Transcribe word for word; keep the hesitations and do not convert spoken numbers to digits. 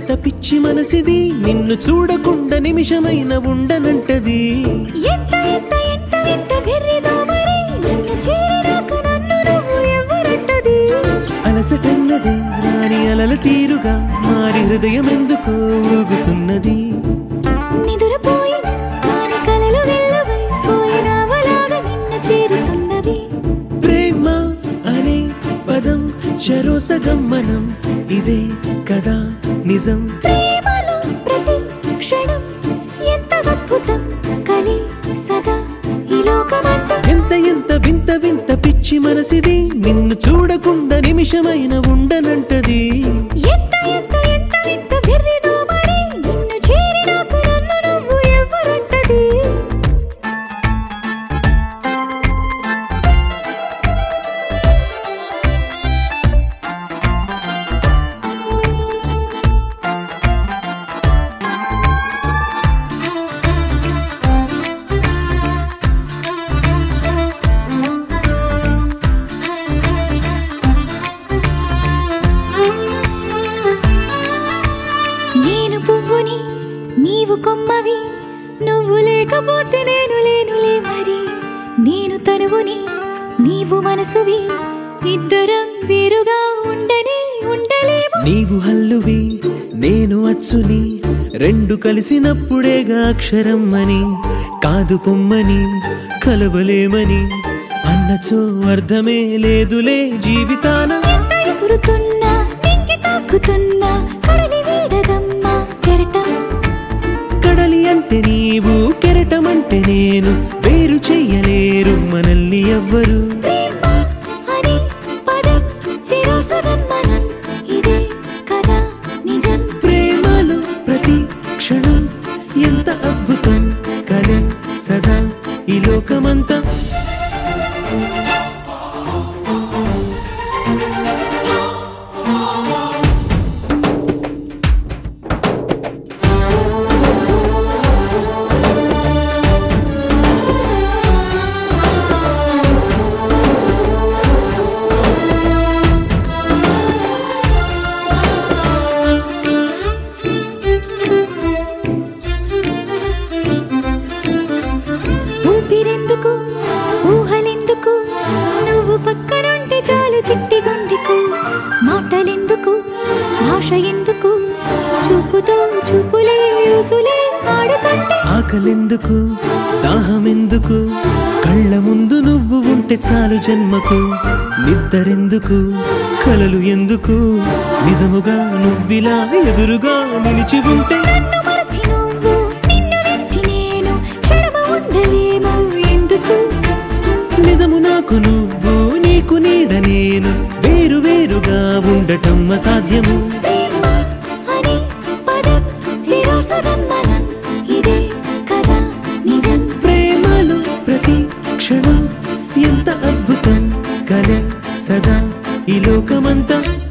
ఎంత పిచ్చి మనసిది నిన్ను చూడకుండా నిమిషమైన ఉండనంటది ఎంత ఎంత ఎంత ఎంత వెర్రిదో మరి నిన్ను చేరాక నన్ను నువ్వు ఎవరంటది అలసటన్నది రాని అలల తీరుగా మారి హృదయం ఎందుకో ఊగుతున్నది నిదురపోయిన కాని కలలు వెళ్ళవై పోయినావలాగా నిన్ను చేరుతున్నది ప్రేమ అనే పదం చెరో సగం మనం ఇదే కదా నిజం ప్రేమలో ప్రతి క్షణం ఎంత అద్భుతం కలి సదా ఈ లోకమంతా ఎంత ఎంత వింత వింత పిచ్చి మనసిది నిన్ను చూడకుండా నిమిషమైన ఉండనంటది ఎంత ఎంత ఎంత ఎంత వెర్రిదో మరి నిన్ను చేరినాక నన్ను నువ్వు ఎవరంటది నేను పువ్వుని నీవు కొమ్మవి నువ్వు లేకపోతే నేను లేనులే మరి నేను తనువుని నీవు మనసువి ఇద్దరం వేరుగా ఉండని ఉండలేము నీవు హల్లువి నేను అచ్చుని రెండు కలిసినప్పుడేగా అక్షరం అని కాదు పొమ్మని కలవలేమని అన్నచో అర్థమే లేదులే జీవితాన ఎంత ఎగురుతున్నా నింగి తాకుతున్నా కడలి వీడదమ్మా కెరటము కడలి అంటే నీవు కెరటమంటే నేను వేరు చెయ్యలేరు మనల్ని ఎవ్వరు ప్రేమ అనే పదం చిరసగం మనం ఇదే కదా నిజం ప్రేమలో ప్రతి క్షణం ఎంత అద్భుతం కలే సదా ఈ లోకమంతా ఊపిరెందుకు ఊహలెందుకు నువ్వు పక్కనుంటే చాలు చిట్టి గుండెకు మాటలెందుకు భాష ఎందుకు చూపుతో చూపులే యూసులే ఆడుతుంటే ఆకలెందుకు దాహమెందుకు కళ్ళ ముందు నువ్వు ఉంటే చాలు జన్మకు నిద్దరెందుకు కలలు ఎందుకు నిజముగా నువ్విలా ఎదురుగా నిలిచి ఉంటే నన్ను మరచి నువ్వు నిన్ను విడిచి నేను క్షణమ ఉండలేము ఎందుకు నిజము నాకు నువ్వు నీకు నీడ నేను వేరు వేరుగా ఉండటం అసాధ్యము ప్రేమ అనే పదం చిరసగం మనం ఇదే కదా నిజం ప్రేమలో ప్రతి క్షణం ఎంత అద్భుతం కలే సదా ఈ లోకమంతా